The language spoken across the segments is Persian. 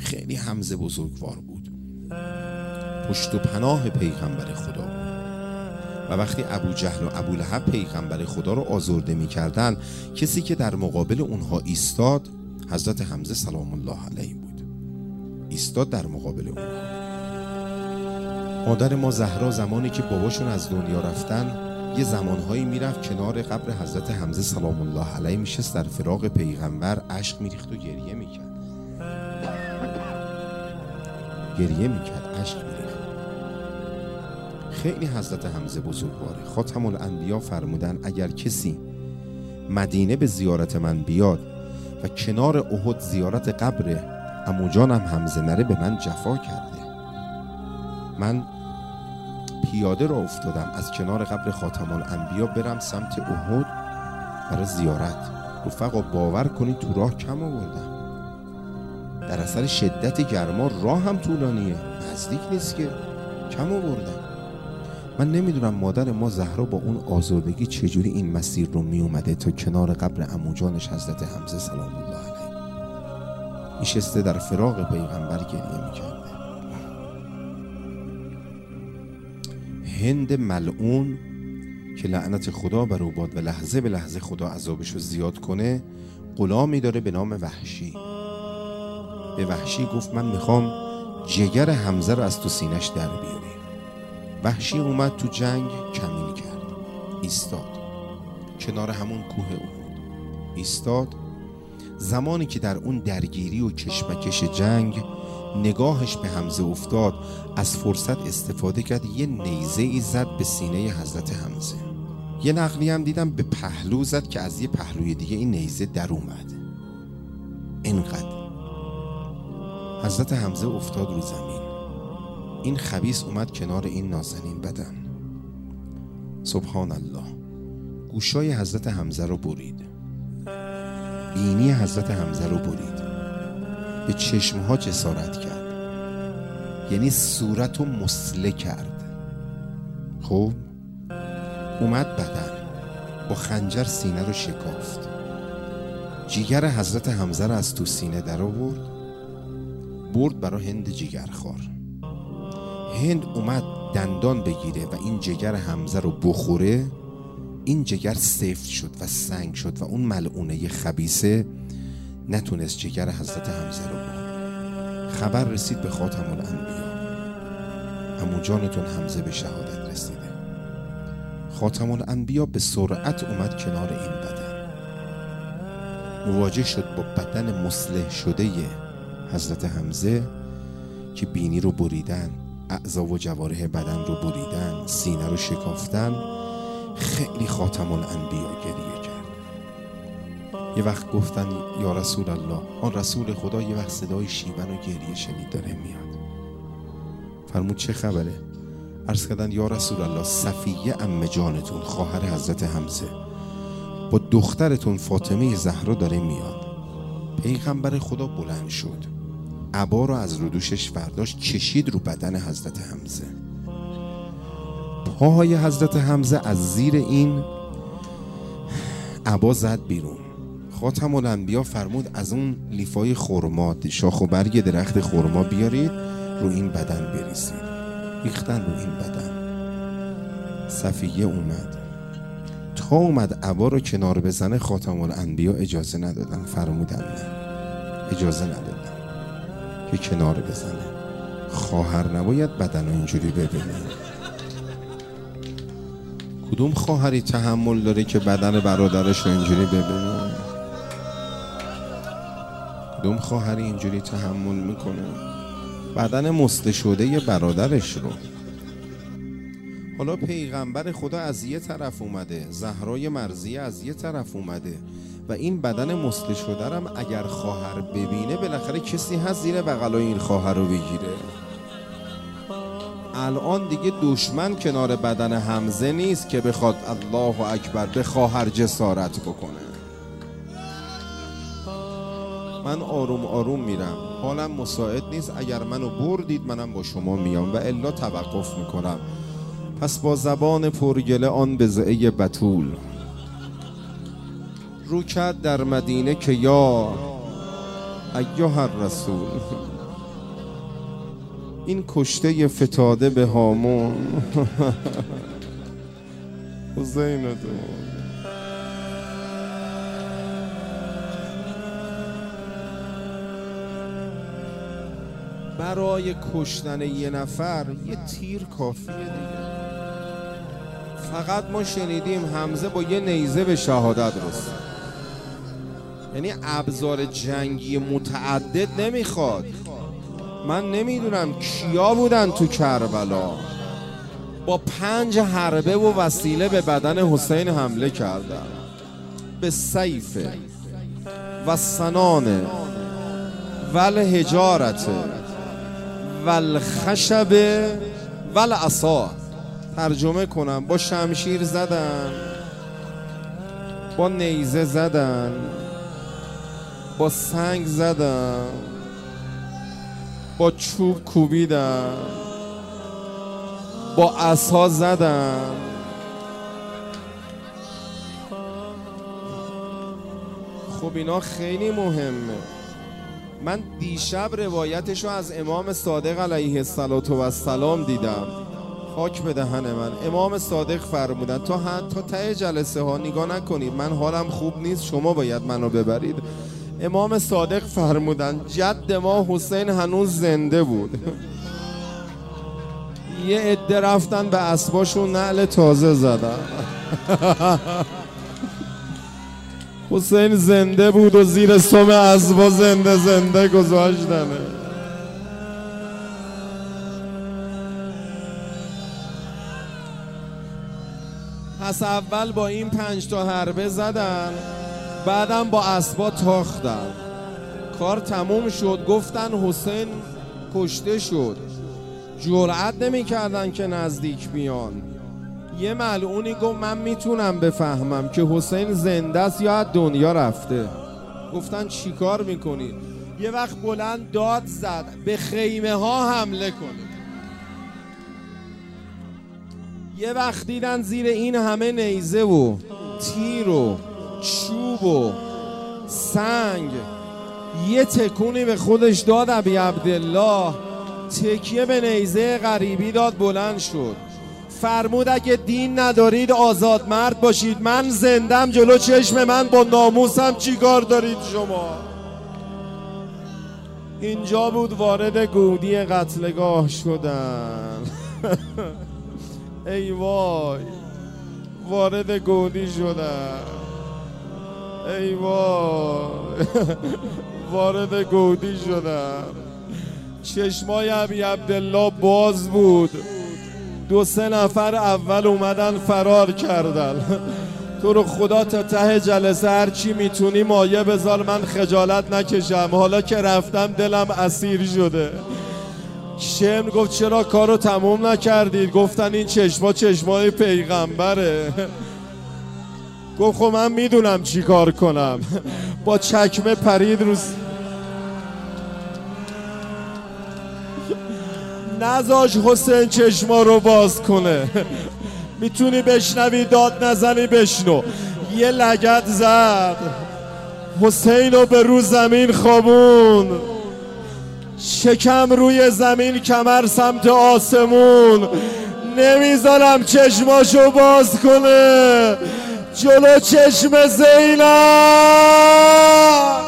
خیلی حمزه بزرگوار بود، پشت و پناه پیغمبر خدا بود. و وقتی ابو جهل و ابو لهب پیغمبر خدا رو آزرده می کردن، کسی که در مقابل اونها ایستاد حضرت حمزه سلام الله علیه بود. ایستاد در مقابل اونها. مادر ما زهرا زمانی که باباشون از دنیا رفتن، یه زمانهایی میرفت کنار قبر حضرت حمزه سلام الله علیه میشست، در فراق پیغمبر اشک میریخت و گریه میکرد. اشک میریخت. خیلی حضرت حمزه بزرگواره. خاتم الانبیا فرمودن اگر کسی مدینه به زیارت من بیاد و کنار احد زیارت قبر عمو جانم حمزه نره، به من جفا کرده. من پیاده را افتادم از کنار قبر خاتم الانبیا برم سمت احد برای زیارت. رفقا باور کنید تو راه کم آوردم. در اثر شدت گرما راه هم طولانیه، نزدیک نیست که، کم آوردم. من نمیدونم مادر ما زهرا با اون آزردگی چجوری این مسیر رو می اومده تا کنار قبر عمو جانش حضرت حمزه سلام الله علیه نشسته در فراق پیغمبر گریه میکرده. هند ملعون که لعنت خدا بر او باد و لحظه به لحظه خدا عذابش رو زیاد کنه، غلامی داره به نام وحشی. به وحشی گفت من میخوام جگر حمزه رو از تو سینش در بیاری. وحشی اومد تو جنگ کمین کرد، ایستاد کنار همون کوه احد ایستاد. زمانی که در اون درگیری و کشمکش جنگ نگاهش به حمزه افتاد، از فرصت استفاده کرد، یه نیزه ای زد به سینه حضرت حمزه. یه نقلی هم دیدم به پهلو زد که از یه پهلوی دیگه این نیزه در اومد. اینقدر حضرت حمزه افتاد رو زمین. این خبیث اومد کنار این نازنین بدن. سبحان الله. گوشای حضرت حمزه رو برید، بینی حضرت حمزه رو برید، به چشمها جسارت کرد، یعنی صورت رو مسله کرد. خب اومد بدن، با خنجر سینه رو شکافت، جیگر حضرت حمزه رو از تو سینه در آورد، برد برای هند جیگرخوار. هند اومد دندان بگیره و این جگر حمزه رو بخوره، این جگر سفت شد و سنگ شد و اون ملعونه خبیثه نتونست جگر حضرت حمزه رو بخوره. خبر رسید به خاتم الانبیا، عمو جانتون حمزه به شهادت رسیده. خاتم الانبیا به سرعت اومد کنار این بدن، مواجه شد با بدن مسلح شده حضرت حمزه که بینی رو بریدن، اعضا و جوارح بدن رو بریدن، سینه رو شکافتن. خیلی خاتم الانبیا گریه کرد. یه وقت گفتن یا رسول الله، آن رسول خدا یه وقت صدای شیون و گریه شنید داره میاد. فرمود چه خبره؟ عرض کردن یا رسول الله صفیه عمه جانتون خواهر حضرت حمزه با دخترتون فاطمه زهرا داره میاد. پیغمبر خدا بلند شد، عبا رو از رو دوشش برداشت، کشید رو بدن حضرت حمزه. پاهای حضرت حمزه از زیر این عبا زد بیرون. خاتم الانبیا فرمود از اون لیفای خرما، شاخ و برگ درخت خرما بیارید رو این بدن بریزید. ریختن رو این بدن. صفیه اومد، تا اومد عبا رو کنار بزنه خاتم الانبیا اجازه ندادن. فرمودن نه، اجازه ندادن که کنار بزنه. خواهر نباید بدن رو اینجوری ببینه. کدوم خواهری تحمل داره که بدن برادرش رو اینجوری ببینه؟ کدوم خواهری اینجوری تحمل میکنه بدن مسته شده برادرش رو؟ حالا پیغمبر خدا از یه طرف اومده، زهرای مرضیه از یه طرف اومده و این بدن مسته شده رم اگر خواهر ببینه بالاخره کسی هست زیر بغلای این خواهر رو بگیره. الان دیگه دشمن کنار بدن حمزه نیست که بخواد الله اکبر به خواهر جسارت بکنه. من آروم آروم میرم، حالم مساعد نیست، اگر منو بردید منم با شما میام و الا توقف میکنم. پس با زبان پرگله آن بضعه بتول رو کرد در مدینه که یا ایها الرسول این کشته فتاده به هامون حسین تو برای کشتن یه نفر یه تیر کافیه دیگه. فقط ما شنیدیم حمزه با یه نیزه به شهادت رسید، یعنی ابزار جنگی متعدد نمیخواد. من نمیدونم کیا بودن تو کربلا با 5 حربه و وسیله به بدن حسین حمله کردن، به سیف و سنان و الحجارت و الخشب و العصا. ترجمه کنم، با شمشیر زدن، با نیزه زدن، با سنگ زدن، با چوب کوبیدن، با عصا زدن. خب اینا خیلی مهمه. من دیشب روایتشو از امام صادق علیه السلام دیدم. خاک به دهن من. امام صادق فرمودن تا ته جلسه ها نگاه نکنید، من حالم خوب نیست، شما باید منو ببرید. امام صادق فرمودن جد ما حسین هنوز زنده بود. یه عده رفتن به اسباشون نعل تازه زدن. حسین زنده بود و زیر سم اسبا زنده گذاشتنه. پس اول با این 5 تا حربه زدن، بعدم با اسبا تاختن. کار تموم شد، گفتن حسین کشته شد. جرأت نمی کردن که نزدیک بیان. یه ملعونی گفت من میتونم بفهمم که حسین زنده است یا از دنیا رفته. گفتن چی کار میکنی؟ یه وقت بلند داد زد به خیمه ها حمله کنید. یه وقت دیدن زیر این همه نیزه و تیر و چوب و سنگ، یه تکونی به خودش داد. ابی عبدالله تکیه به نیزه غریبی داد، بلند شد، فرمود اگه دین ندارید آزاد مرد باشید، من زندم جلو چشم من با ناموسم چیکار دارید شما؟ اینجا بود وارد گودی قتلگاه شدن. ای وای، وارد گودی شدن. ای وای، وارد گودی شدن. چشمای ابی عبدالله باز بود. 2-3 نفر اول اومدن فرار کردن. تو رو خدا تا ته جلسه هر چی میتونی مایه بذار من خجالت نکشم، حالا که رفتم دلم اسیر شده. شمر گفت چرا کارو تموم نکردید؟ گفتن این چشمای پیغمبره. گفت خب من میدونم چی کار کنم. با چکمه پرید روز، نذاش حسین چشما رو باز کنه. میتونی بشنوی داد نزنی بشنو. یه لگد زد، حسین رو به رو زمین خوابون، شکم روی زمین، کمر سمت آسمون. نمیذارم چشماشو باز کنه جلو چشم زینب.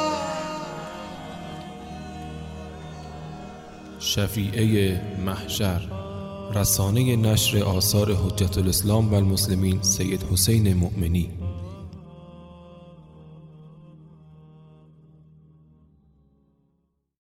شفیعه محشر، رسانه نشر آثار حجت الاسلام و المسلمین سید حسین مؤمنی.